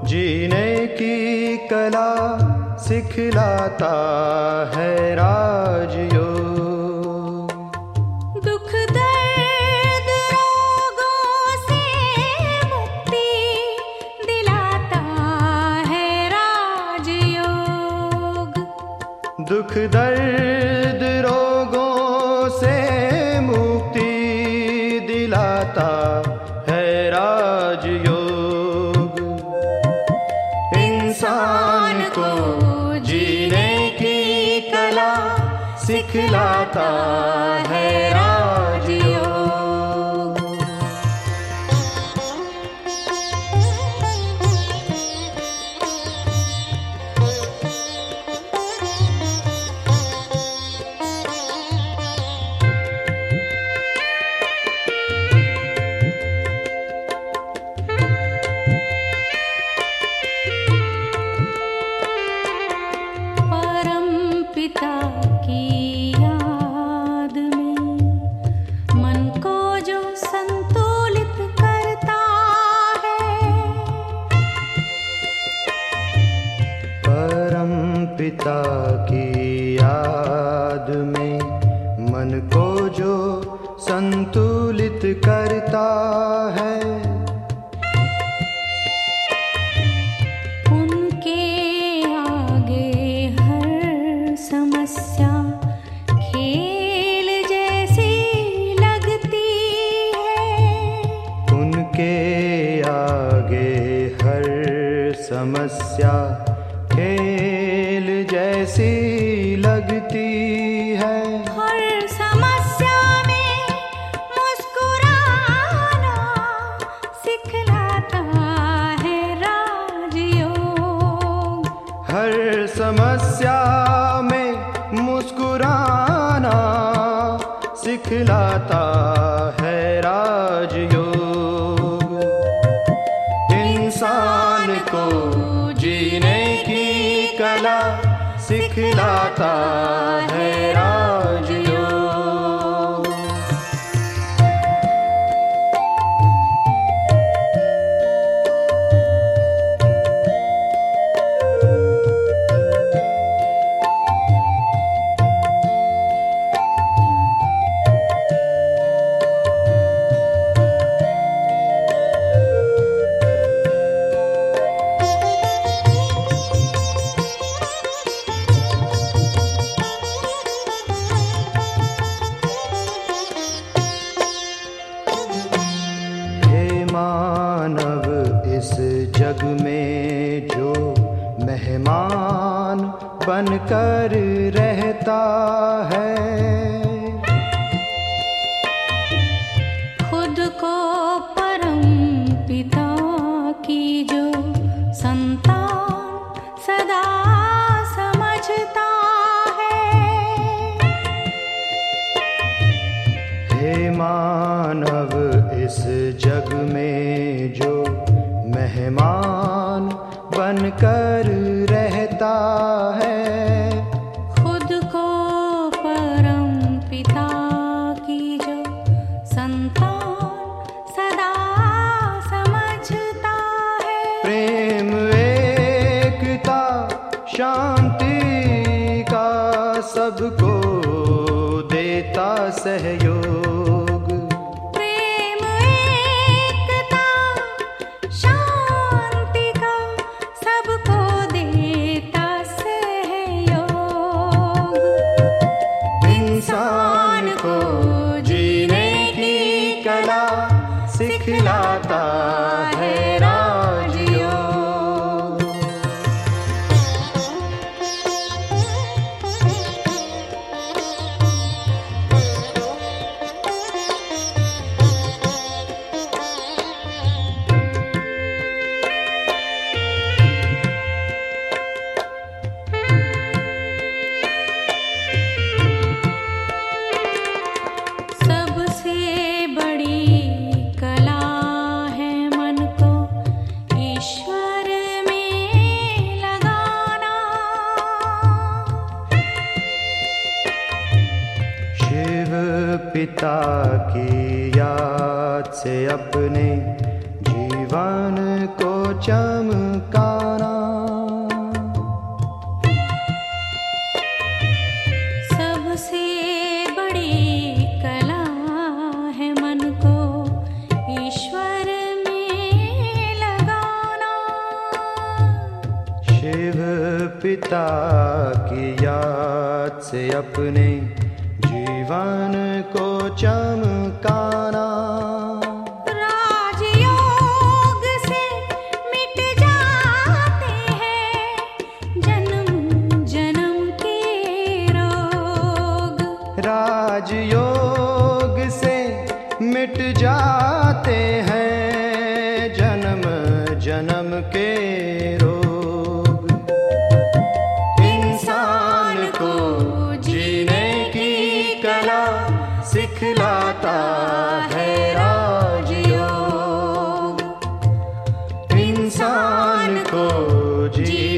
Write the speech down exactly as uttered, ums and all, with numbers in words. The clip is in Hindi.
जीने की कला सिखलाता है राजयोग। दुख दर्द रोगों से मुक्ति दिलाता है राजयोग। दुख दर्द रोगों से मुक्ति दिलाता है राजयोग। इंसान को जीने की कला सिखलाता है राजयोग। पिता की याद में मन को जो संतुलित करता है। परम पिता की याद में मन को जो संतुलित करता है। समस्या खेल जैसी लगती है। उनके आगे हर समस्या खेल जैसी लगती है। हर समस्या में मुस्कुराना सिखलाता है राजयोग। हर समस्या मुस्कुराना सिखलाता है राजयोग। इंसान को जीने की कला सिखलाता है राजयोग। मानव इस जग में जो मेहमान बनकर रहता है। खुद को परम पिता की जो संतान सदा समझता है। हे मानव इस जग में जो मेहमान बनकर रहता है। खुद को परम पिता की जो संतान सदा समझता है। प्रेम एकता शांति का सबको देता सहयोग। इंसान को जीने की कला सिखलाता है राजयोग। पिता की याद से अपने जीवन को चमकाना। सबसे बड़ी कला है मन को ईश्वर में लगाना। शिव पिता की याद से अपने जीवन को चमकाना। राजयोग से मिट जाते हैं जन्म जन्म के रोग। राजयोग से मिट जाते हैं जन्म जन्म के रोग। इंसान को जीने की कला सिखलाता है राजयोग। इंसान को जी